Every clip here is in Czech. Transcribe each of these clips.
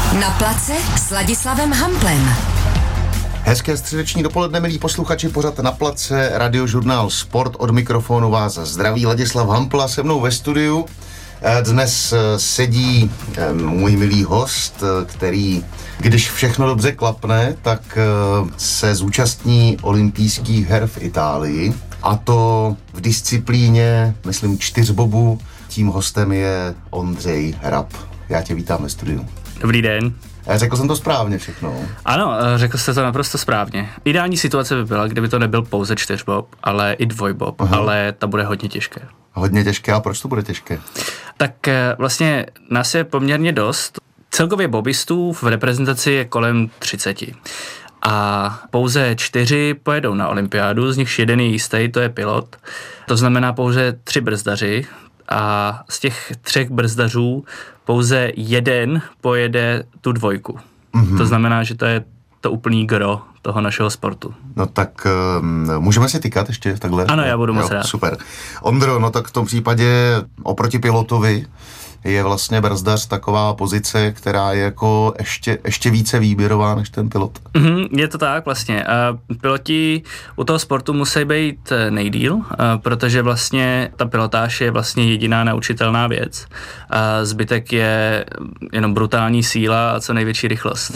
Na place s Ladislavem Hamplem. Hezké středeční dopoledne, milí posluchači, pořad Na place, radiožurnál Sport, od mikrofonu vás zdraví Ladislav Hampl a se mnou ve studiu dnes sedí můj milý host, který, když všechno dobře klapne, tak se zúčastní olympijských her v Itálii, a to v disciplíně, myslím, čtyřbobu. Tím hostem je Ondřej Hrab. Já tě vítám ve studiu. Dobrý den. Řekl jsem to správně všechno? Ano, řekl jste to naprosto správně. Ideální situace by byla, kdyby to nebyl pouze čtyřbob, ale i dvojbob, ale ta bude hodně těžké. Hodně těžké, a proč to bude těžké? Tak vlastně nás je poměrně dost. Celkově bobistů v reprezentaci je kolem 30. A pouze 4 pojedou na olympiádu, z nichž jeden je jistý, to je pilot. To znamená pouze 3 brzdaři. A z těch 3 brzdařů pouze jeden pojede tu dvojku. Mm-hmm. To znamená, že to je to úplný gro toho našeho sportu. No tak můžeme si tykat ještě takhle? Ano, já budu moc rád. Super. Ondro, no tak v tom případě oproti pilotovi je vlastně brzdař taková pozice, která je jako ještě více výběrová než ten pilot. Je to tak vlastně. Piloti u toho sportu musí být nejdýl, protože vlastně ta pilotáž je vlastně jediná naučitelná věc. Zbytek je jenom brutální síla a co největší rychlost.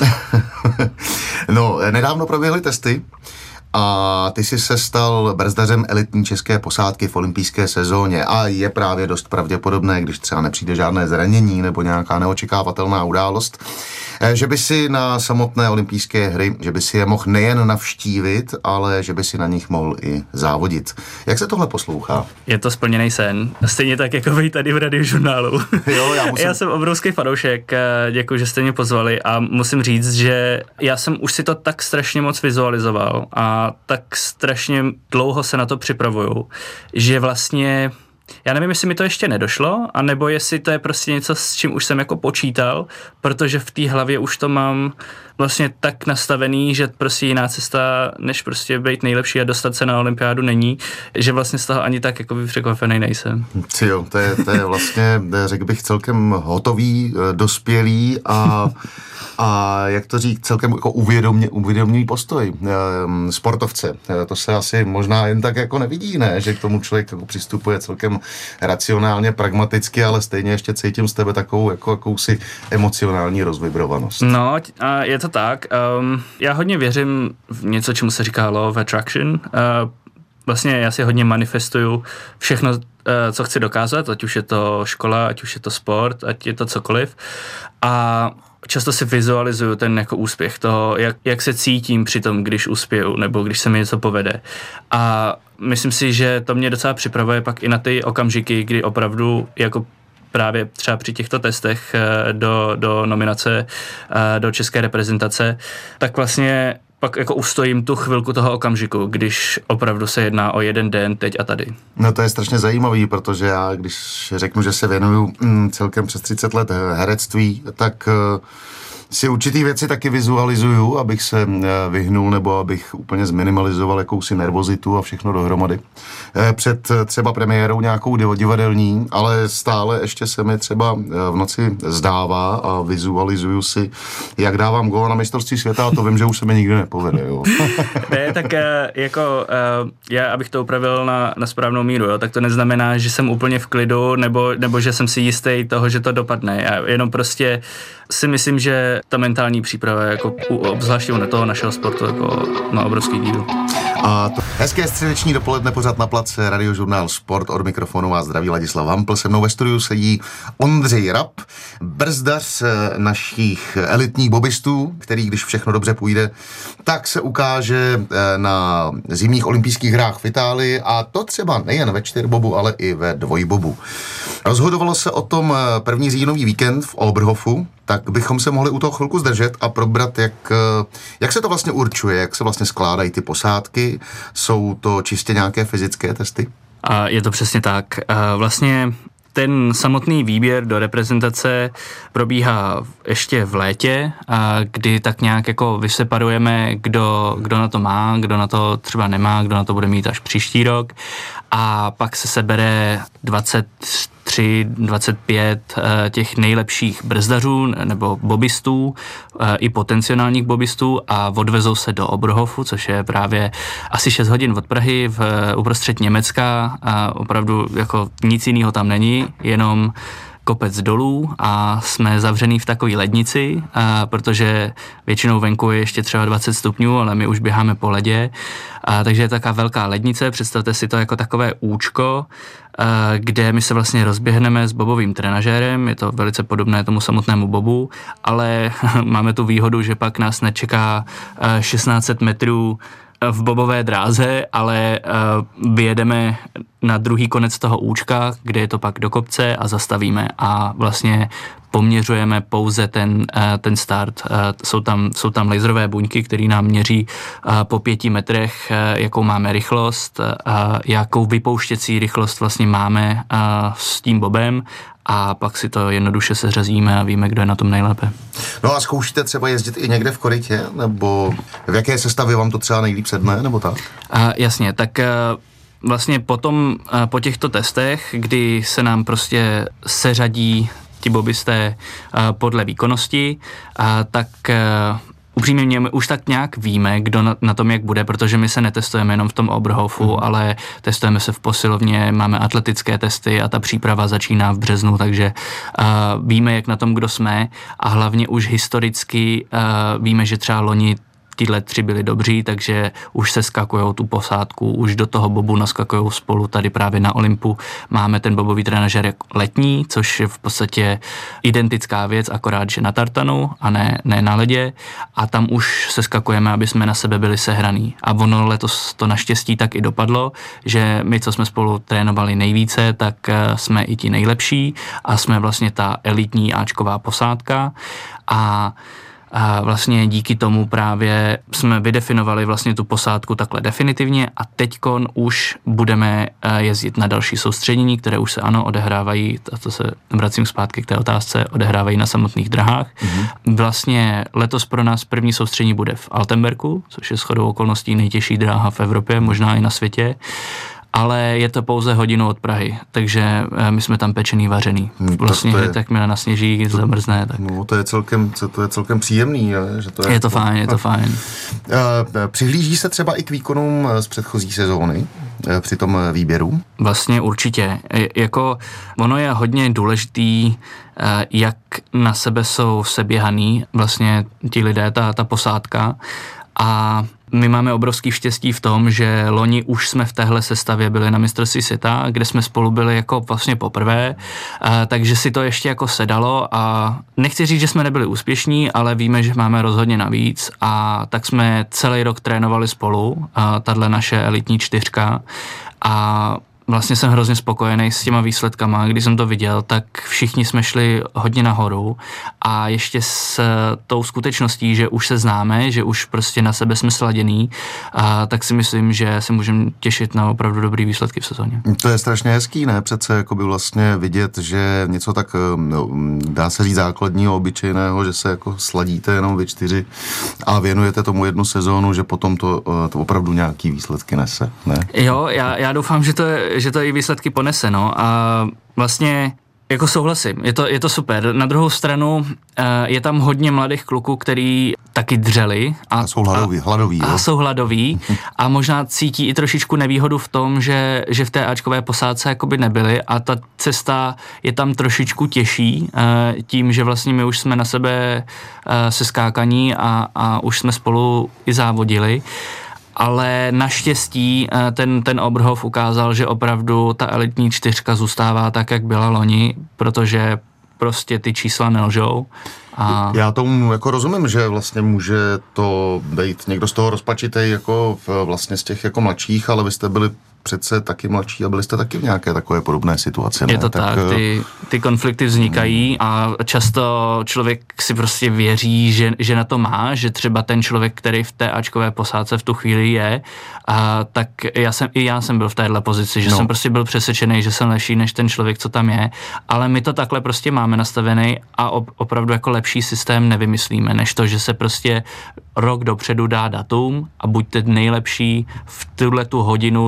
No, nedávno proběhly testy a ty jsi se stal brzdařem elitní české posádky v olympijské sezóně a je právě dost pravděpodobné, když třeba nepřijde žádné zranění nebo nějaká neočekávatelná událost, že by si na samotné olympijské hry, že by si je mohl nejen navštívit, ale že by si na nich mohl i závodit. Jak se tohle poslouchá? Je to splněný sen. Stejně tak, jako vy tady v radiožurnálu. Jo, já jsem obrovský fanoušek, děkuji, že jste mě pozvali a musím říct, že já jsem už si to tak strašně moc vizualizoval a tak strašně dlouho se na to připravuju, že vlastně já nevím, jestli mi to ještě nedošlo, anebo jestli to je prostě něco, s čím už jsem jako počítal, protože v té hlavě už to mám vlastně tak nastavený, že prostě jiná cesta, než prostě být nejlepší a dostat se na olympiádu není, že vlastně z toho ani tak jako překvapený nejsem. Jo, to je vlastně, řekl bych, celkem hotový, dospělý a jak to říct, celkem jako uvědomělý postoj sportovce. To se asi možná jen tak jako nevidí, ne? Že k tomu člověk jako přistupuje celkem racionálně, pragmaticky, ale stejně ještě cítím z tebe takovou jako jakousi emocionální rozvibrovanost. No a je to tak. Já hodně věřím v něco, čemu se říká law of attraction. Vlastně já si hodně manifestuju všechno, co chci dokázat, ať už je to škola, ať už je to sport, ať je to cokoliv. A často si vizualizuju ten jako úspěch toho, jak se cítím při tom, když uspěju, nebo když se mi něco povede. A myslím si, že to mě docela připravuje pak i na ty okamžiky, kdy opravdu jako právě třeba při těchto testech do nominace do české reprezentace, tak vlastně pak jako ustojím tu chvilku toho okamžiku, když opravdu se jedná o jeden den, teď a tady. No to je strašně zajímavý, protože já, když řeknu, že se věnuju celkem přes 30 let herectví, tak si určitý věci taky vizualizuju, abych se vyhnul nebo abych úplně zminimalizoval jakousi nervozitu a všechno dohromady. Před třeba premiérou nějakou divadelní, ale stále ještě se mi třeba v noci zdává a vizualizuju si, jak dávám gól na mistrovství světa, a to vím, že už se mi nikdy nepovede. Jo. Ne, tak jako já, abych to upravil na správnou míru, jo, tak to neznamená, že jsem úplně v klidu nebo že jsem si jistý toho, že to dopadne. Já jenom prostě si myslím, že ta mentální příprava jako obzvláště u toho našeho sportu jako má obrovský díl. A to hezké středeční dopoledne, pořad Na place, radiožurnál Sport, od mikrofonu vás zdraví Ladislav Hampl. Se mnou ve studiu sedí Ondřej Hrab, brzdař našich elitních bobistů, který, když všechno dobře půjde, tak se ukáže na zimních olympijských hrách v Itálii, a to třeba nejen ve čtyřbobu, ale i ve dvojbobu. Rozhodovalo se o tom první říjnový víkend v Oberhofu, tak bychom se mohli u toho chvilku zdržet a probrat, jak se to vlastně určuje, jak se vlastně skládají ty posádky. Jsou to čistě nějaké fyzické testy? A je to přesně tak. Vlastně ten samotný výběr do reprezentace probíhá ještě v létě, kdy tak nějak jako vyseparujeme, kdo na to má, kdo na to třeba nemá, kdo na to bude mít až příští rok, a pak se sebere 20 25 těch nejlepších brzdařů nebo bobistů i potenciálních bobistů a odvezou se do Oberhofu, což je právě asi 6 hodin od Prahy uprostřed Německa a opravdu jako nic jiného tam není, jenom kopec dolů a jsme zavřený v takové lednici, protože většinou venku je ještě třeba 20 stupňů, ale my už běháme po ledě, takže je taková velká lednice, představte si to jako takové účko, kde my se vlastně rozběhneme s bobovým trenažérem, je to velice podobné tomu samotnému bobu, ale máme tu výhodu, že pak nás nečeká 1600 metrů v bobové dráze, ale vyjedeme na druhý konec toho účka, kde je to pak do kopce a zastavíme a vlastně poměřujeme pouze ten start. Jsou tam laserové buňky, které nám měří po 5 metrech, jakou máme rychlost, jakou vypouštěcí rychlost vlastně máme s tím bobem a pak si to jednoduše seřazíme a víme, kdo je na tom nejlépe. No a zkoušíte třeba jezdit i někde v korytě, nebo v jaké sestavě vám to třeba nejlíp sedne, nebo tak? Jasně, tak vlastně potom po těchto testech, kdy se nám prostě seřadí ti bobisté podle výkonnosti, tak upřímně my už tak nějak víme, kdo na tom jak bude, protože my se netestujeme jenom v tom Oberhofu, ale testujeme se v posilovně, máme atletické testy a ta příprava začíná v březnu, takže víme, jak na tom kdo jsme a hlavně už historicky víme, že třeba loni tyhle 3 byli dobří, takže už se skakujou tu posádku, už do toho bobu naskakujou spolu. Tady právě na Olympu máme ten bobový trenažer letní, což je v podstatě identická věc, akorát, že na tartanu a ne na ledě a tam už se skakujeme, aby jsme na sebe byli sehraný. A ono letos to naštěstí tak i dopadlo, že my, co jsme spolu trénovali nejvíce, tak jsme i ti nejlepší a jsme vlastně ta elitní áčková posádka a vlastně díky tomu právě jsme vydefinovali vlastně tu posádku takhle definitivně a teďkon už budeme jezdit na další soustředění, které už se odehrávají, a to se vracím zpátky k té otázce, odehrávají na samotných drahách. Vlastně letos pro nás první soustředění bude v Altenbergu, což je shodou okolností nejtěžší dráha v Evropě, možná i na světě. Ale je to pouze hodinu od Prahy, takže my jsme tam pečený, vařený. Vlastně, že tak mi nasněží, zamrzne. Tak. No, to je celkem příjemný. Že to je to fajn, je to fajn. Přihlíží se třeba i k výkonům z předchozí sezóny při tom výběru? Vlastně určitě. Jako ono je hodně důležitý, jak na sebe jsou seběhaný vlastně ti lidé, ta posádka a my máme obrovský štěstí v tom, že loni už jsme v téhle sestavě byli na mistrovství světa, kde jsme spolu byli jako vlastně poprvé, takže si to ještě jako sedalo a nechci říct, že jsme nebyli úspěšní, ale víme, že máme rozhodně navíc a tak jsme celý rok trénovali spolu, tahle naše elitní 4 a vlastně jsem hrozně spokojený s těma výsledkama. Když jsem to viděl, tak všichni jsme šli hodně nahoru a ještě s tou skutečností, že už se známe, že už prostě na sebe jsme sladěný, tak si myslím, že se můžeme těšit na opravdu dobrý výsledky v sezóně. To je strašně hezký, ne? Přece jakoby vlastně vidět, že něco tak, dá se říct základního, obyčejného, že se jako sladíte jenom vy 4 a věnujete tomu jednu sezónu, že potom to opravdu nějaký výsledky nese, ne? Jo, já doufám, že to i výsledky ponese, no a vlastně jako souhlasím, je to super. Na druhou stranu je tam hodně mladých kluků, který taky dřeli. A jsou hladoví. A jsou hladoví a možná cítí i trošičku nevýhodu v tom, že v té áčkové posádce jakoby nebyli a ta cesta je tam trošičku těžší tím, že vlastně my už jsme na sebe seskákaní a už jsme spolu i závodili. Ale naštěstí ten Oberhof ukázal, že opravdu ta elitní 4 zůstává tak, jak byla loni, protože prostě ty čísla nelžou. Já tomu jako rozumím, že vlastně může to být někdo z toho rozpačitej jako vlastně z těch jako mladších, ale vy jste byli přece taky mladší a byli jste taky v nějaké takové podobné situaci. Ne? Je to tak, ty konflikty vznikají a často člověk si prostě věří, že na to má, že třeba ten člověk, který v té áčkové posádce v tu chvíli je, tak já jsem byl v téhle pozici, že jsem prostě byl přesvědčený, že jsem lepší než ten člověk, co tam je, ale my to takhle prostě máme nastavený a opravdu jako lepší systém nevymyslíme, než to, že se prostě rok dopředu dá datum a buďte nejlepší v tuhletu hodinu, co můžete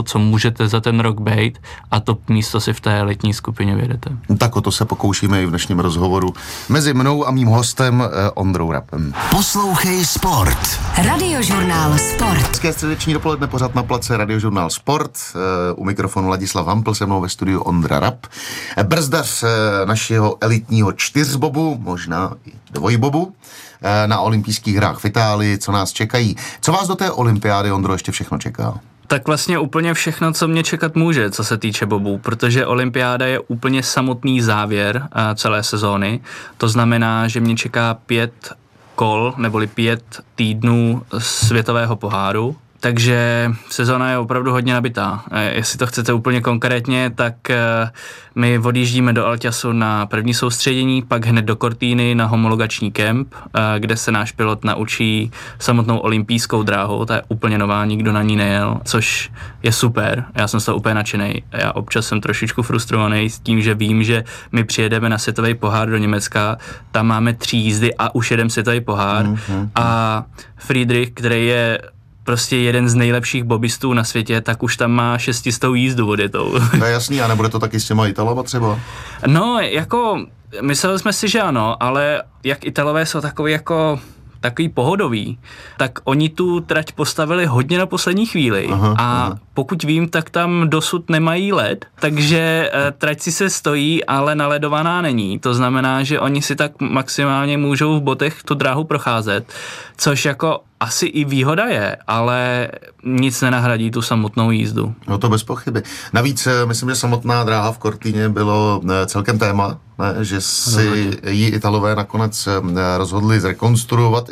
můžete za ten rok bejt a top místo si v té elitní skupině vyjedete. Tak o to se pokoušíme i v dnešním rozhovoru mezi mnou a mým hostem Ondrou Rapem. Poslouchej Sport. Radiožurnál Sport. Hezké středeční dopoledne, pořád na place Radiožurnál Sport. U mikrofonu Ladislav Hampl, se mnou ve studiu Ondra Rap. Brzdař našeho elitního čtyřbobu, možná i dvojbobu, na olympijských hrách v Itálii, co nás čekají. Co vás do té olympiády, Ondro, ještě všechno čeká? Tak vlastně úplně všechno, co mě čekat může, co se týče bobů, protože olympiáda je úplně samotný závěr celé sezóny. To znamená, že mě čeká 5 kol, neboli 5 týdnů světového poháru. Takže sezóna je opravdu hodně nabitá. Jestli to chcete úplně konkrétně, tak my odjíždíme do Altiasu na první soustředění, pak hned do Cortiny na homologační kemp, kde se náš pilot naučí samotnou olympijskou dráhu. Ta je úplně nová, nikdo na ní nejel, což je super. Já jsem z toho úplně nadšenej. Já občas jsem trošičku frustrovaný s tím, že vím, že my přijedeme na světový pohár do Německa, tam máme 3 jízdy a už jedeme světový pohár. A Friedrich, který je prostě jeden z nejlepších bobistů na světě, tak už tam má 600 jízdu odjetou. To je jasný, a nebude to taky s těma Italama třeba? No, jako, mysleli jsme si, že ano, ale jak Italové jsou takový pohodový, tak oni tu trať postavili hodně na poslední chvíli a pokud vím, tak tam dosud nemají led, takže trať si se stojí, ale naledovaná není. To znamená, že oni si tak maximálně můžou v botech tu dráhu procházet, což jako asi i výhoda je, ale nic nenahradí tu samotnou jízdu. No to bez pochyby. Navíc myslím, že samotná dráha v Cortině bylo celkem téma, ne? Že si ji Italové nakonec rozhodli zrekonstruovat,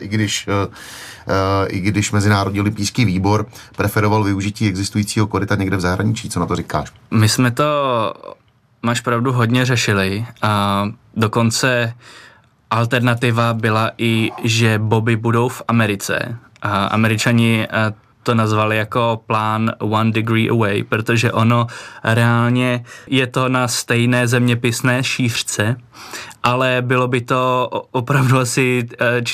i když Mezinárodní olympijský výbor preferoval využití existujícího koryta někde v zahraničí. Co na to říkáš? My jsme to, máš pravdu, hodně řešili a dokonce alternativa byla i, že boby budou v Americe. A Američani to nazvali jako plán 1 degree away, protože ono reálně je to na stejné zeměpisné šířce, ale bylo by to opravdu asi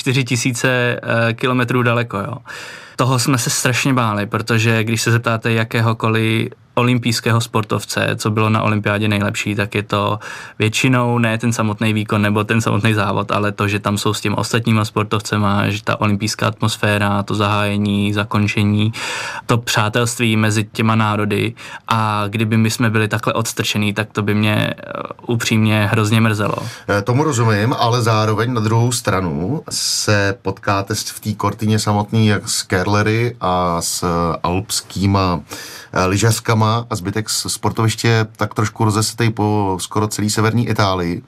4000 kilometrů daleko. Jo. Toho jsme se strašně báli, protože když se zeptáte jakéhokoliv olympijského sportovce, co bylo na olympiádě nejlepší, tak je to většinou ne ten samotný výkon nebo ten samotný závod, ale to, že tam jsou s těmi ostatníma sportovcema, že ta olympijská atmosféra, to zahájení, zakončení, to přátelství mezi těma národy, a kdyby my jsme byli takhle odstrčený, tak to by mě upřímně hrozně mrzelo. Tomu rozumím, ale zároveň na druhou stranu se potkáte v té Cortině samotný jak s Kerlery a s alpskýma lyžařkama a zbytek sportoviště tak trošku rozesetej po skoro celý severní Itálii.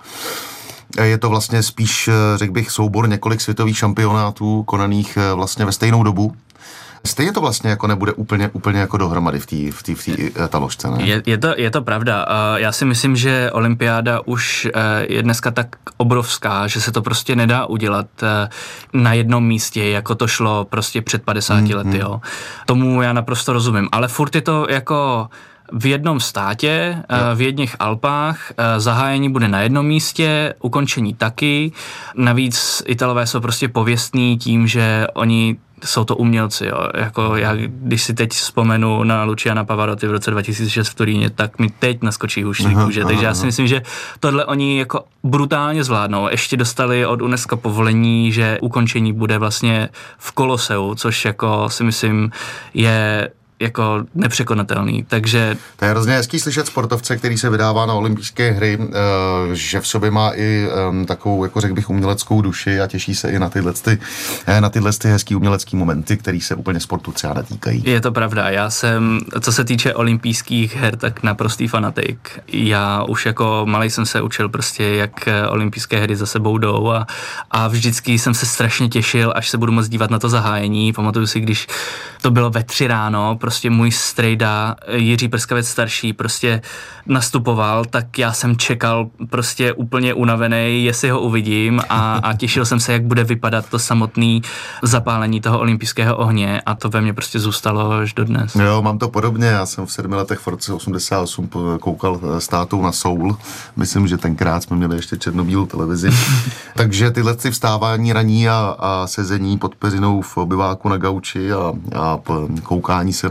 Je to vlastně spíš, řekl bych, soubor několik světových šampionátů konaných vlastně ve stejnou dobu. Stejně to vlastně jako nebude úplně jako dohromady v té taložce, ne? Je to pravda. Já si myslím, že olympiáda už je dneska tak obrovská, že se to prostě nedá udělat na jednom místě, jako to šlo prostě před 50 lety. Jo. Tomu já naprosto rozumím. Ale furt je to jako v jednom státě, v jedných Alpách, zahájení bude na jednom místě, ukončení taky. Navíc Italové jsou prostě pověstní tím, že oni jsou to umělci, jo. Jako já, když si teď vzpomenu na Luciana Pavarotti v roce 2006 v Turíně, tak mi teď naskočí hůšť kůže. Takže já si myslím, že tohle oni jako brutálně zvládnou. Ještě dostali od UNESCO povolení, že ukončení bude vlastně v Koloseu, což jako si myslím je jako nepřekonatelný, takže... To je hrozně hezký slyšet sportovce, který se vydává na olympijské hry, že v sobě má i takovou, jako řekl bych, uměleckou duši a těší se i na tyhle hezký umělecký momenty, který se úplně sportu třeba netýkají. Je to pravda, já jsem, co se týče olympijských her, tak naprostý fanatik. Já už jako malej jsem se učil prostě, jak olympijské hry za sebou jdou a vždycky jsem se strašně těšil, až se budu moct dívat na to zahájení. Pamatuju si, když to bylo ve 3 ráno, prostě můj strejda Jiří Prskavec starší prostě nastupoval, tak já jsem čekal prostě úplně unavený, jestli ho uvidím a těšil jsem se, jak bude vypadat to samotné zapálení toho olympijského ohně a to ve mně prostě zůstalo až dodnes. Jo, mám to podobně, já jsem v 7 letech v roce 88 koukal s tátou na Soul, myslím, že tenkrát jsme měli ještě černobílou televizi, takže tyhle vstávání raní a sezení pod peřinou v obyváku na gauči a koukání se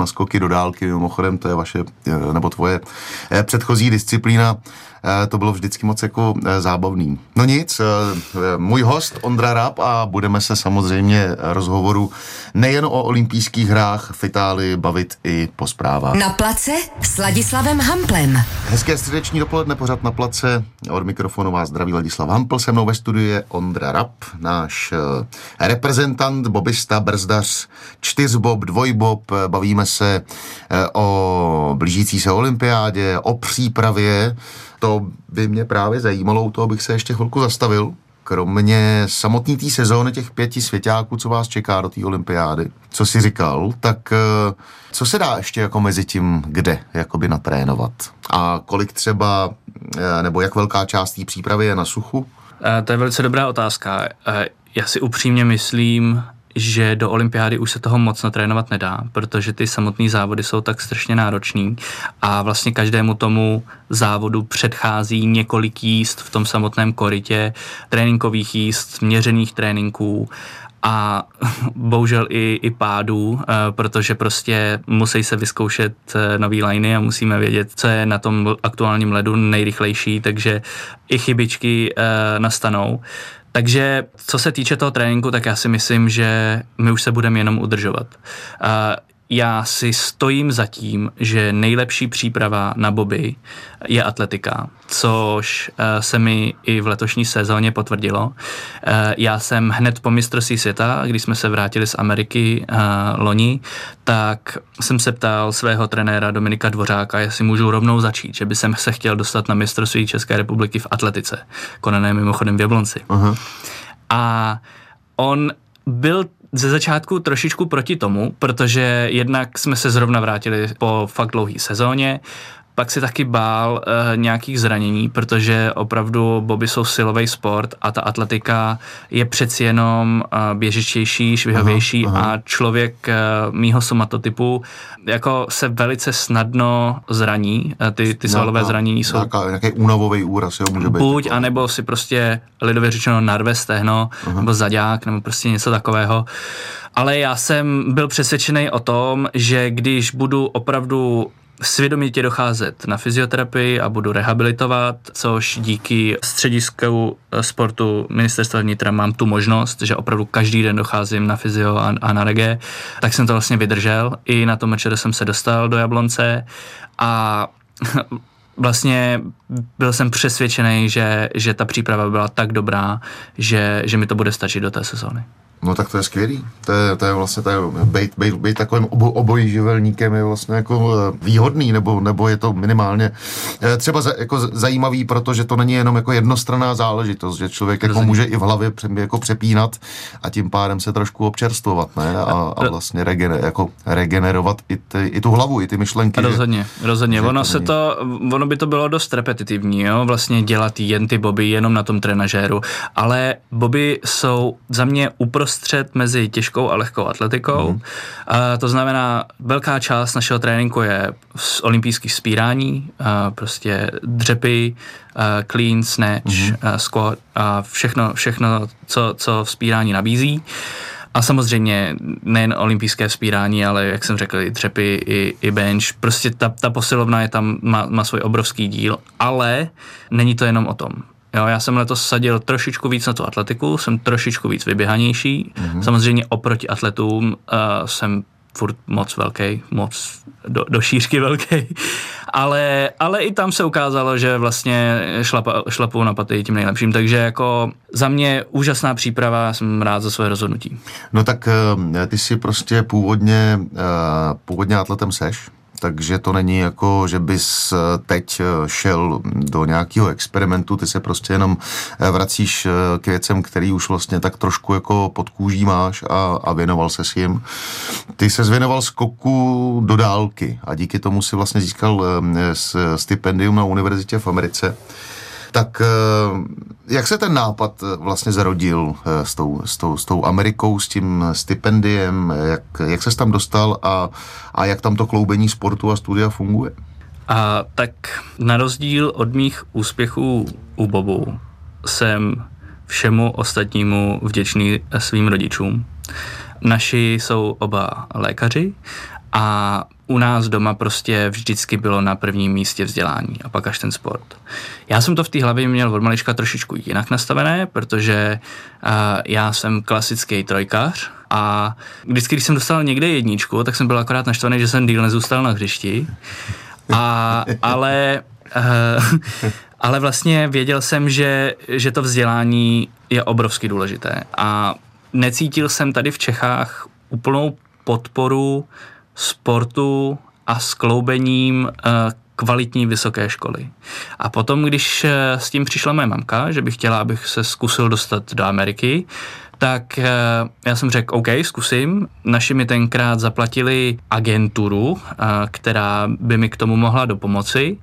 na skoky do dálky, mimochodem to je vaše, nebo tvoje předchozí disciplína. To bylo vždycky moc jako zábavný. No nic, můj host Ondra Rapp a budeme se samozřejmě rozhovoru nejen o olympijských hrách v Itálii bavit i po zprávách. Na place s Ladislavem Hamplem. Hezké středeční dopoledne, pořad Na place. Od mikrofonu vás zdraví Ladislav Hampl, se mnou ve studiu je Ondra Rapp, náš reprezentant, bobista, brzdař, čtyřbob, dvojbob. Bavíme se o blížící se olympiádě, o přípravě. To by mě právě zajímalo, u toho bych se ještě chvilku zastavil. Kromě samotný té sezóny těch 5 svěťáků, co vás čeká do té olympiády, co jsi říkal, tak co se dá ještě jako mezi tím, kde jakoby natrénovat? A kolik třeba, nebo jak velká část té přípravy je na suchu? To je velice dobrá otázka. Já si upřímně myslím, že do olympiády už se toho moc natrénovat nedá, protože ty samotné závody jsou tak strašně náročný a vlastně každému tomu závodu předchází několik jízd v tom samotném korytě, tréninkových jízd, měřených tréninků a bohužel i pádů, protože prostě musí se vyzkoušet nový liney a musíme vědět, co je na tom aktuálním ledu nejrychlejší, takže i chybičky nastanou. Takže co se týče toho tréninku, tak já si myslím, že my už se budeme jenom udržovat. Já si stojím za tím, že nejlepší příprava na boby je atletika, což se mi i v letošní sezóně potvrdilo. Já jsem hned po mistrovství světa, když jsme se vrátili z Ameriky loni, tak jsem se ptal svého trenéra Dominika Dvořáka, jestli můžu rovnou začít, že by jsem se chtěl dostat na mistrovství České republiky v atletice, konané mimochodem v Jablonci. Uh-huh. A on byl ze začátku trošičku proti tomu, protože jednak jsme se zrovna vrátili po fakt dlouhé sezóně, pak si taky bál nějakých zranění, protože opravdu boby jsou silový sport a ta atletika je přeci jenom běžičtější, švihovější a člověk mýho somatotypu jako se velice snadno zraní. Ty svalové zranění jsou... Nějaký únavový úraz, jo, může být. Buď, anebo si prostě lidově řečeno narve stehno, nebo zaďák, nebo prostě něco takového. Ale já jsem byl přesvědčený o tom, že když budu opravdu svědomitě docházet na fyzioterapii a budu rehabilitovat, což díky středisku sportu Ministerstva vnitra mám tu možnost, že opravdu každý den docházím na fyzio a na rege, tak jsem to vlastně vydržel. I na tom večer jsem se dostal do Jablonce a vlastně byl jsem přesvědčený, že ta příprava byla tak dobrá, že mi to bude stačit do té sezóny. No tak to je skvělý. To je vlastně být takovým obojživelníkem je vlastně jako výhodný, nebo je to minimálně třeba jako zajímavý, protože to není jenom jako jednostranná záležitost, že člověk jako může i v hlavě jako přepínat a tím pádem se trošku občerstvovat, ne? A vlastně regenerovat i tu hlavu, i ty myšlenky. Rozhodně. Ono by to bylo dost repetitivní, jo? Vlastně dělat jen ty boby, jenom na tom trenažéru, ale boby jsou za mě uprostřed mezi těžkou a lehkou atletikou. To znamená, velká část našeho tréninku je z olympijských vzpírání, prostě dřepy, clean, snatch, squat a všechno, co vzpírání nabízí. A samozřejmě nejen olympijské vzpírání, ale jak jsem řekl, i dřepy, i bench. Prostě ta posilovna je tam, má svůj obrovský díl, ale není to jenom o tom. Jo, já jsem letos sadil trošičku víc na tu atletiku, jsem trošičku víc vyběhanější. Samozřejmě oproti atletům jsem furt moc velký, moc do šířky velký, ale i tam se ukázalo, že vlastně šlapou na paty tím nejlepším, takže jako za mě úžasná příprava, jsem rád za své rozhodnutí. No tak ty si prostě původně atletem seš, takže to není jako, že bys teď šel do nějakého experimentu, ty se prostě jenom vracíš k věcem, který už vlastně tak trošku jako pod kůží máš a věnoval ses jim. Ty ses věnoval skoku do dálky a díky tomu si vlastně získal stipendium na univerzitě v Americe. Tak jak se ten nápad vlastně zarodil s tou Amerikou, s tím stipendiem, jak ses tam dostal a jak tam to kloubení sportu a studia funguje? Tak na rozdíl od mých úspěchů u bobu jsem všemu ostatnímu vděčný svým rodičům. Naši jsou oba lékaři a u nás doma prostě vždycky bylo na prvním místě vzdělání a pak až ten sport. Já jsem to v té hlavě měl od malička trošičku jinak nastavené, protože já jsem klasický trojkař a vždycky, když jsem dostal někde jedničku, tak jsem byl akorát naštvaný, že jsem díl nezůstal na hřišti. Ale vlastně věděl jsem, že to vzdělání je obrovsky důležité a necítil jsem tady v Čechách úplnou podporu sportu a skloubením kvalitní vysoké školy. A potom, když s tím přišla moje mamka, že by chtěla, abych se zkusil dostat do Ameriky, tak já jsem řekl, OK, zkusím. Naši mi tenkrát zaplatili agenturu, která by mi k tomu mohla dopomoci,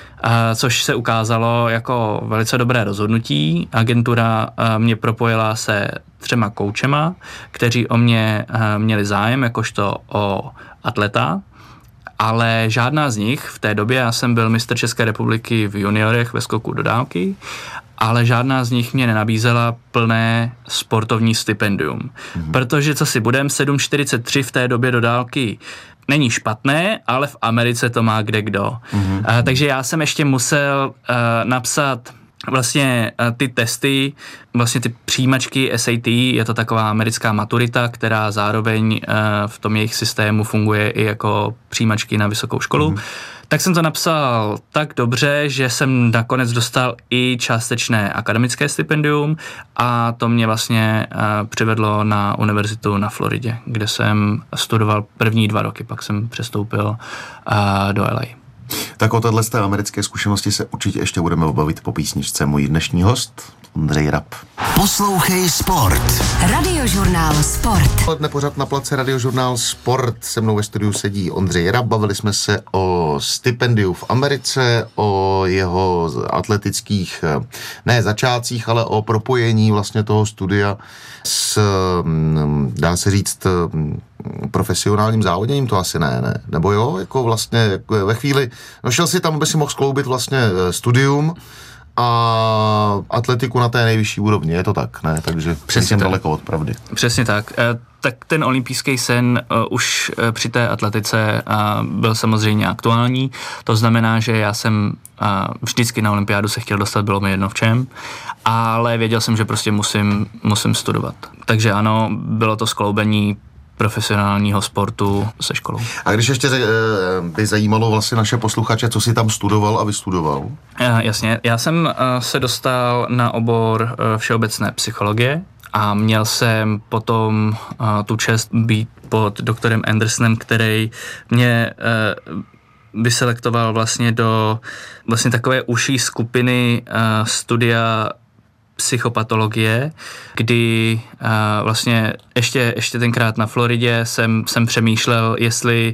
což se ukázalo jako velice dobré rozhodnutí. Agentura mě propojila se 3 koučema, kteří o mě měli zájem jakožto o atleta, ale žádná z nich v té době, já jsem byl mistr České republiky v juniorech ve skoku do dálky, ale žádná z nich mě nenabízela plné sportovní stipendium. Protože, co si budem, 7,43 v té době do dálky není špatné, ale v Americe to má kdekdo. Takže já jsem ještě musel napsat vlastně ty testy, vlastně ty přijímačky SAT, je to taková americká maturita, která zároveň v tom jejich systému funguje i jako přijímačky na vysokou školu. Tak jsem to napsal tak dobře, že jsem nakonec dostal i částečné akademické stipendium a to mě vlastně přivedlo na univerzitu na Floridě, kde jsem studoval první 2 roky, pak jsem přestoupil do LA. Tak o téhle z té americké zkušenosti se určitě ještě budeme bavit po písničce. Můj dnešní host, Ondřej Rab. Poslouchej Sport. Radiožurnál Sport. Odpoledne pořad na place Radiožurnál Sport. Se mnou ve studiu sedí Ondřej Rab. Bavili jsme se o stipendiu v Americe, o jeho atletických, ne začátcích, ale o propojení vlastně toho studia s, dá se říct, profesionálním závoděním, to asi ne. Nebo jo, jako vlastně ve chvíli, no šel si tam, aby si mohl skloubit vlastně studium a atletiku na té nejvyšší úrovni, je to tak, ne? Takže přesně daleko od pravdy. Přesně tak. Tak ten olympijský sen už při té atletice byl samozřejmě aktuální. To znamená, že já jsem vždycky na olympiádu se chtěl dostat, bylo mi jedno v čem, ale věděl jsem, že prostě musím studovat. Takže ano, bylo to skloubení profesionálního sportu se školou. A když ještě by zajímalo vlastně naše posluchače, co si tam studoval a vystudoval? Jasně, já jsem se dostal na obor všeobecné psychologie a měl jsem potom tu čest být pod doktorem Andersonem, který mě vyselektoval vlastně do vlastně takové užší skupiny studia psychopatologie, kdy vlastně ještě tenkrát na Floridě jsem přemýšlel, jestli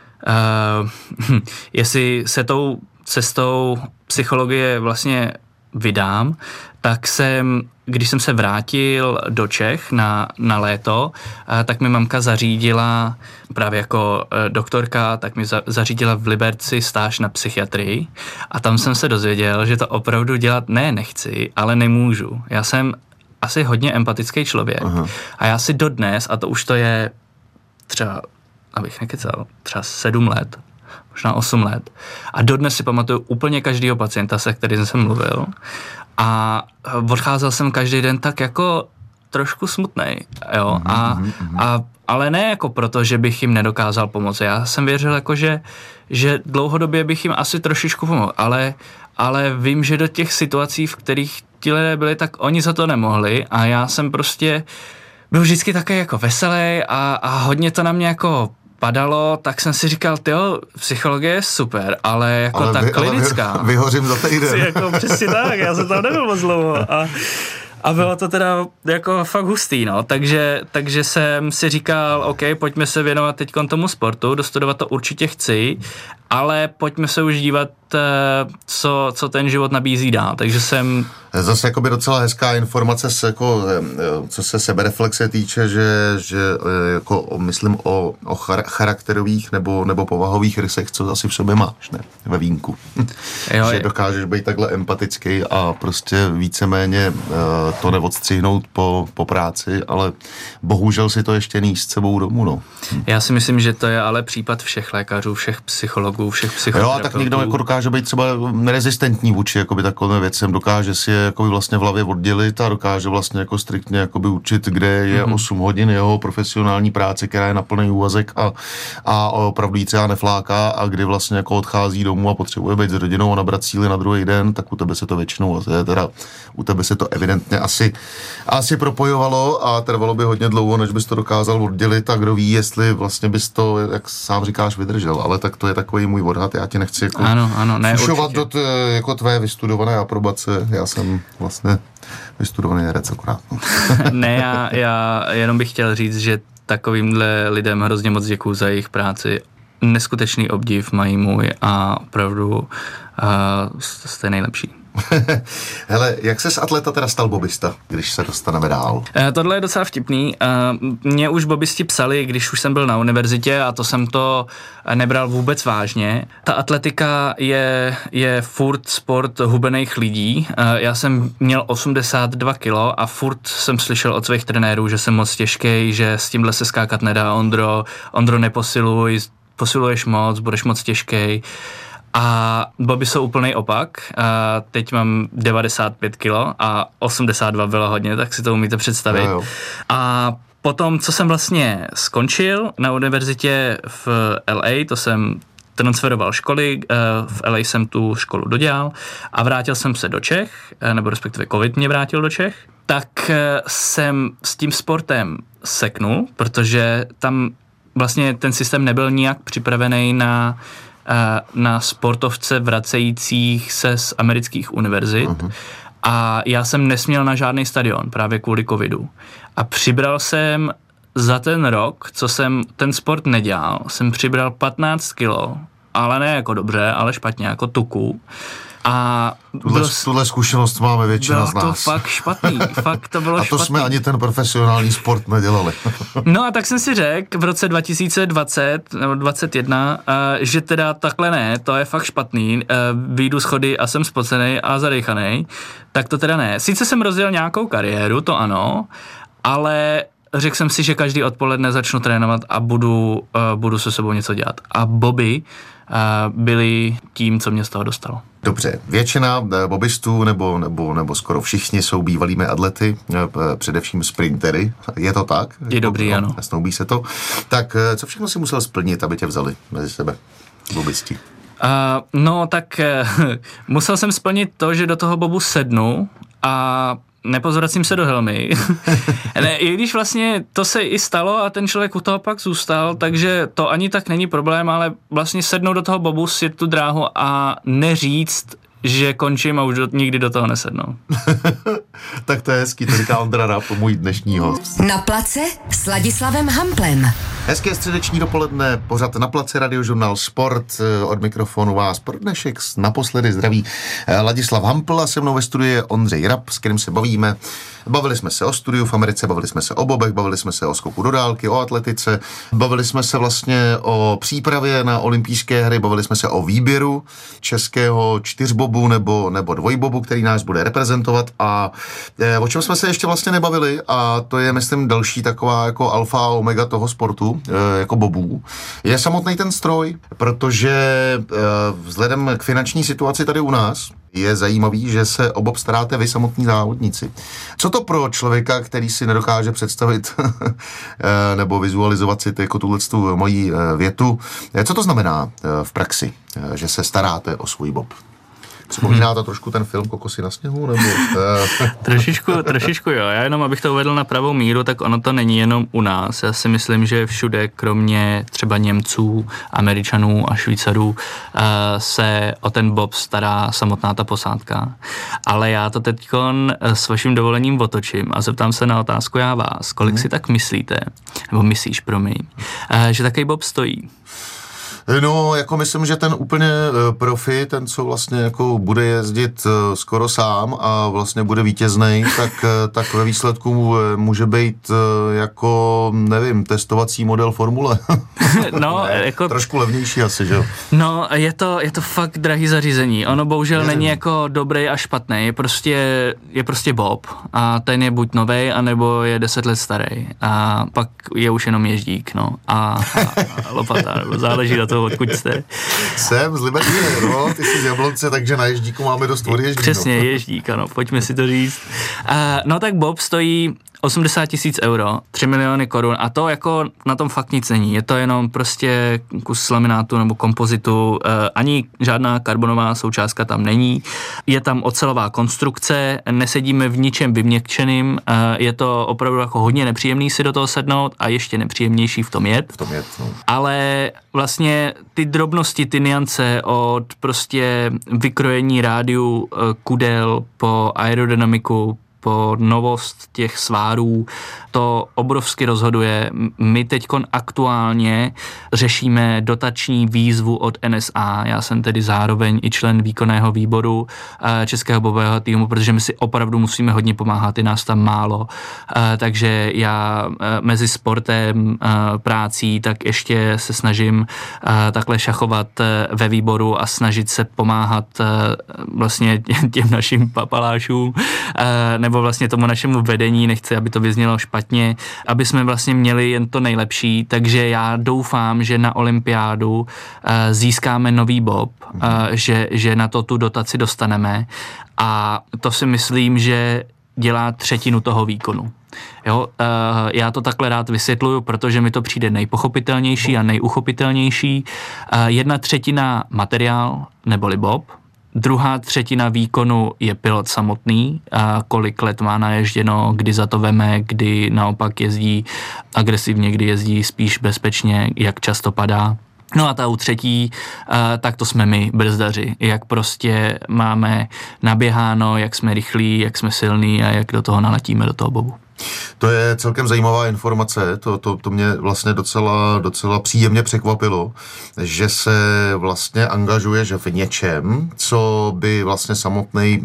se tou cestou psychologie vlastně vydám, tak když jsem se vrátil do Čech na léto, tak mi mamka zařídila, právě jako doktorka, tak mi zařídila v Liberci stáž na psychiatrii a tam jsem se dozvěděl, že to opravdu dělat nechci, ale nemůžu. Já jsem asi hodně empatický člověk. Aha. A já si dodnes, a to už to je třeba, abych nekecal, třeba 7 let, možná 8 let, a dodnes si pamatuju úplně každýho pacienta, se kterým jsem mluvil, a odcházel jsem každý den tak jako trošku smutnej, jo, ale ne jako proto, že bych jim nedokázal pomoct. Já jsem věřil jako, že dlouhodobě bych jim asi trošičku pomohl, ale vím, že do těch situací, v kterých ti lidé byli, tak oni za to nemohli a já jsem prostě byl vždycky také jako veselý a hodně to na mě jako padalo, tak jsem si říkal, tyjo, psychologie je super, ale jako ta klinická. Vyhořím za týden. Jako přesně tak, já jsem tam nebyl moc dlouho a bylo to teda jako fakt hustý, no, takže jsem si říkal, OK, pojďme se věnovat teď tomu sportu, dostudovat to určitě chci, ale pojďme se už dívat co ten život nabízí dál, takže jsem... Zase jakoby docela hezká informace, co se sebereflexe týče, že jako myslím o charakterových nebo povahových rysech, co asi v sobě máš, ne? Ve vínku. Že dokážeš být takhle empatický a prostě víceméně to neodstřihnout po práci, ale bohužel si to ještě níst s sebou domů, no. Já si myslím, že to je ale případ všech lékařů, všech psychologů, všech psychoterapeutů. Jo, a tak někdo jako dokáže být třeba rezistentní vůči jakoby takovým věcem, dokáže si je jakoby vlastně v hlavě oddělit a dokáže vlastně jako striktně jakoby učit, kde je 8 hodin jeho profesionální práce, která je na plný úvazek a opravdu jí třeba nefláká a kdy vlastně jako odchází domů a potřebuje být s rodinou a nabrat síly na druhý den, tak u tebe se to většinou, u tebe se to evidentně asi propojovalo a trvalo by hodně dlouho, než bys to dokázal oddělit a kdo ví, jestli vlastně bys to, jak sám říkáš, vydržel, ale tak to je takový můj odhad, já ti nechci jako fušovat do jako tvé vystudované aprobace, já jsem vlastně vystudovaný herec akorát. Ne, já jenom bych chtěl říct, že takovýmhle lidem hrozně moc děkuju za jejich práci. Neskutečný obdiv mají můj a opravdu jste nejlepší. Hele, jak se z atleta teda stal bobista, když se dostaneme dál? Tohle je docela vtipný. Mě už bobisti psali, když už jsem byl na univerzitě a to jsem to nebral vůbec vážně. Ta atletika je furt sport hubených lidí. Já jsem měl 82 kilo a furt jsem slyšel od svých trenérů, že jsem moc těžký, že s tímhle se skákat nedá, Ondro, neposiluj, posiluješ moc, budeš moc těžký. A boby jsou úplný opak. Teď mám 95 kilo a 82 bylo hodně, tak si to umíte představit. Jo. A potom, co jsem vlastně skončil na univerzitě v LA, to jsem transferoval školy, v LA jsem tu školu dodělal a vrátil jsem se do Čech, nebo respektive covid mě vrátil do Čech, tak jsem s tím sportem seknul, protože tam vlastně ten systém nebyl nijak připravený na sportovce vracejících se z amerických univerzit a já jsem nesměl na žádný stadion právě kvůli covidu. A přibral jsem za ten rok, co jsem ten sport nedělal, jsem přibral 15 kilo, ale ne jako dobře, ale špatně, jako tuku. A tuhle zkušenost máme většina z nás. Bylo to fakt špatný, fakt to bylo špatný. A to jsme ani ten profesionální sport nedělali. No a tak jsem si řekl v roce 2020 nebo 2021, že teda takhle ne, to je fakt špatný, vyjdu schody a jsem spocenej a zadechanej, tak to teda ne. Sice jsem rozjel nějakou kariéru, to ano, ale řekl jsem si, že každý odpoledne začnu trénovat a budu se sebou něco dělat. A boby byli tím, co mě z toho dostalo. Dobře, většina bobistů nebo skoro všichni jsou bývalými atlety, především sprintery, je to tak? Je dobrý, ano. Snoubí se to. Tak co všechno si musel splnit, aby tě vzali mezi sebe bobisti? No tak musel jsem splnit to, že do toho bobu sednu a nepozvracím se do helmy. Ne, i když vlastně to se i stalo a ten člověk u toho pak zůstal, takže to ani tak není problém, ale vlastně sednout do toho bobu, sjet tu dráhu a neříct, že končím a už nikdy do toho nesednou. Tak to je hezký, to říká Ondra Rapp, můj dnešní host. Na place s Ladislavem Hamplem. Hezké středeční dopoledne, pořad Na place, Radiožurnál Sport, od mikrofonu vás pro dnešek naposledy zdraví Ladislav Hampl a se mnou ve studiu je Ondřej Rapp, s kterým se bavíme. Bavili jsme se o studiu v Americe, bavili jsme se o bobech, bavili jsme se o skoku do dálky, o atletice, bavili jsme se vlastně o přípravě na olympijské hry, bavili jsme se o výběru českého čtyřbobu nebo dvojbobu, který nás bude reprezentovat a o čem jsme se ještě vlastně nebavili a to je, myslím, další taková jako alfa a omega toho sportu, jako bobů, je samotný ten stroj, protože vzhledem k finanční situaci tady u nás je zajímavý, že se o bob staráte vy samotní závodníci. Co to pro člověka, který si nedokáže představit nebo vizualizovat si jako tuhletu moji větu, co to znamená v praxi, že se staráte o svůj bob? Vzpomíná to trošku ten film Kokosy na sněhu? Nebo... trošičku jo. Já jenom, abych to uvedl na pravou míru, tak ono to není jenom u nás. Já si myslím, že všude, kromě třeba Němců, Američanů a Švýcarů, se o ten bob stará samotná ta posádka. Ale já to teďkon s vaším dovolením otočím a zeptám se na otázku já vás. Kolik si tak myslíte, nebo myslíš, promiň, že takový bob stojí? No, jako myslím, že ten úplně profi, ten, co vlastně jako bude jezdit skoro sám a vlastně bude vítěznej, tak ve výsledku může být jako, nevím, testovací model formule. No, ne, jako... Trošku levnější asi, že jo? No, je to fakt drahý zařízení. Ono bohužel není jako dobrý a špatný. Je prostě Bob a ten je buď novej, anebo je 10 let starý. A pak je už jenom ježdík, no. A lopata, nebo záleží na toho, odkud jste. Jsem z Libertíny, no, ty jsi z Jablonce, takže na ježdíku máme dost od ježdíku. Přesně, ježdík, ano, pojďme si to říct. No tak Bob stojí 80 000 euro, 3 miliony korun a to jako na tom fakt nic není. Je to jenom prostě kus laminátu nebo kompozitu, ani žádná karbonová součástka tam není. Je tam ocelová konstrukce, nesedíme v ničem vyměkčeným, je to opravdu jako hodně nepříjemný si do toho sednout a ještě nepříjemnější v tom jet. No. Ale vlastně ty drobnosti, ty nuance od prostě vykrojení rádiu kudel po aerodynamiku, po novost těch svárů, to obrovsky rozhoduje. My teďkon aktuálně řešíme dotační výzvu od NSA. Já jsem tedy zároveň i člen výkonného výboru Českého bobového týmu, protože my si opravdu musíme hodně pomáhat, je nás tam málo. Takže já mezi sportem, prácí, tak ještě se snažím takhle šachovat ve výboru a snažit se pomáhat vlastně těm našim papalášům, nebo vlastně tomu našemu vedení, nechci, aby to vyznělo špatně, aby jsme vlastně měli jen to nejlepší, takže já doufám, že na olympiádu získáme nový bob, že na to tu dotaci dostaneme a to si myslím, že dělá třetinu toho výkonu. Jo, já to takhle rád vysvětluju, protože mi to přijde nejpochopitelnější a nejuchopitelnější. 1/3 materiál neboli bob, 2/3 výkonu je pilot samotný, a kolik let má naježděno, kdy za to veme, kdy naopak jezdí agresivně, kdy jezdí spíš bezpečně, jak často padá. No a ta třetí, tak to jsme my, brzdaři, jak prostě máme naběháno, jak jsme rychlí, jak jsme silní a jak do toho naletíme, do toho bobu. To je celkem zajímavá informace, to mě vlastně docela příjemně překvapilo, že se vlastně angažuješ v něčem, co by vlastně samotný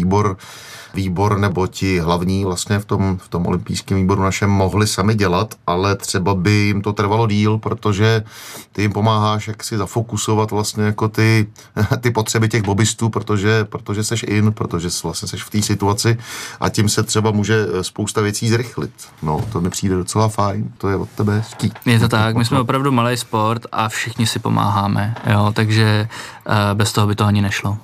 výbor nebo ti hlavní vlastně v tom olympijském výboru našem mohli sami dělat, ale třeba by jim to trvalo díl, protože ty jim pomáháš jak si zafokusovat vlastně jako ty potřeby těch bobistů, protože seš protože vlastně seš v té situaci a tím se třeba může spousta věcí zrychlit. No, to mi přijde docela fajn, to je od tebe hezký. Je to tak, my jsme opravdu malý sport a všichni si pomáháme, jo, takže bez toho by to ani nešlo.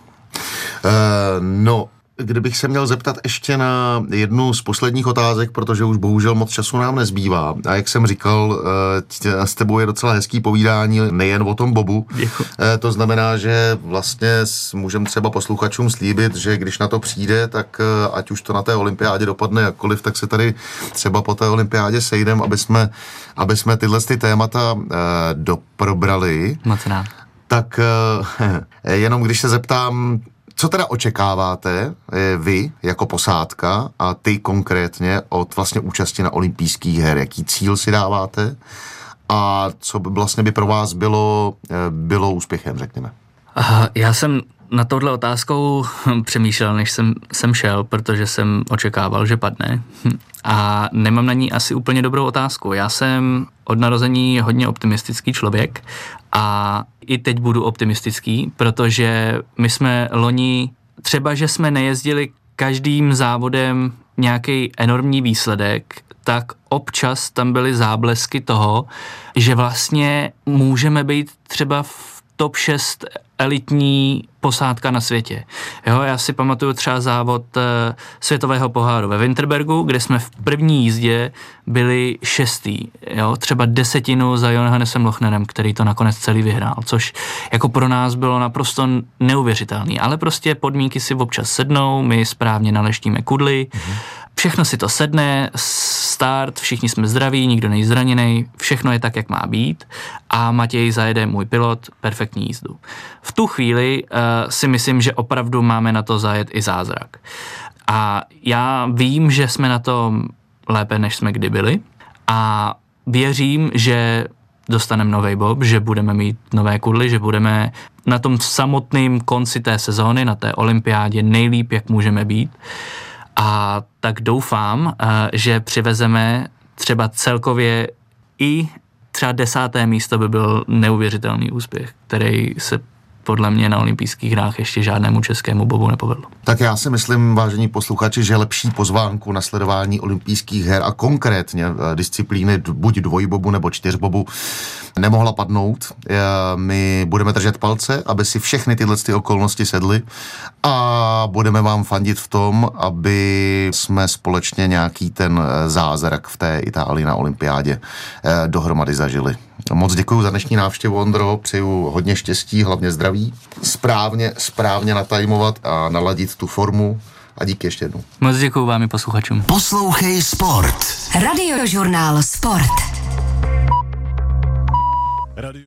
No, kdybych se měl zeptat ještě na jednu z posledních otázek, protože už bohužel moc času nám nezbývá. A jak jsem říkal, s tebou je docela hezký povídání, nejen o tom bobu. To znamená, že vlastně můžeme třeba posluchačům slíbit, že když na to přijde, tak ať už to na té olympiádě dopadne jakkoliv, tak se tady třeba po té olympiádě sejdem, aby jsme tyhle témata doprobrali. Moc rád. Tak jenom když se zeptám, co teda očekáváte vy jako posádka a ty konkrétně od vlastně účasti na olympijských her? Jaký cíl si dáváte a co by vlastně by pro vás bylo úspěchem, řekněme? Já jsem na touhle otázkou přemýšlel, než jsem šel, protože jsem očekával, že padne. A nemám na ní asi úplně dobrou otázku. Já jsem od narození hodně optimistický člověk a i teď budu optimistický, protože my jsme loni, třeba že jsme nejezdili každým závodem nějaký enormní výsledek, tak občas tam byly záblesky toho, že vlastně můžeme být třeba v top 6 elitní posádka na světě. Jo, já si pamatuju třeba závod světového poháru ve Winterbergu, kde jsme v první jízdě byli 6. Jo, třeba 10 za Johannesem Lochnerem, který to nakonec celý vyhrál, což jako pro nás bylo naprosto neuvěřitelný. Ale prostě podmínky si občas sednou, my správně naleštíme kudly, všechno si to sedne, start, všichni jsme zdraví, nikdo není zraněný, všechno je tak, jak má být a Matěj zajede, můj pilot, perfektní jízdu. V tu chvíli si myslím, že opravdu máme na to zajet i zázrak. A já vím, že jsme na tom lépe, než jsme kdy byli a věřím, že dostaneme nový bob, že budeme mít nové kudly, že budeme na tom samotném konci té sezóny, na té olympiádě nejlíp, jak můžeme být. A tak doufám, že přivezeme třeba celkově i třeba 10. místo by byl neuvěřitelný úspěch, který se podle mě na olympijských hrách ještě žádnému českému bobu nepovedlo. Tak já si myslím, vážení posluchači, že lepší pozvánku na sledování olympijských her a konkrétně disciplíny buď dvojbobu nebo čtyřbobu nemohla padnout. My budeme držet palce, aby si všechny tyhle okolnosti sedly a budeme vám fandit v tom, aby jsme společně nějaký ten zázrak v té Itálii na olympiádě dohromady zažili. Moc děkuji za dnešní návštěvu, Ondro, přeju hodně štěstí, hlavně zdraví, správně natajmovat a naladit tu formu a díky ještě jednou. Moc děkuji vám i posluchačům. Poslouchej Sport. Radiožurnál Sport.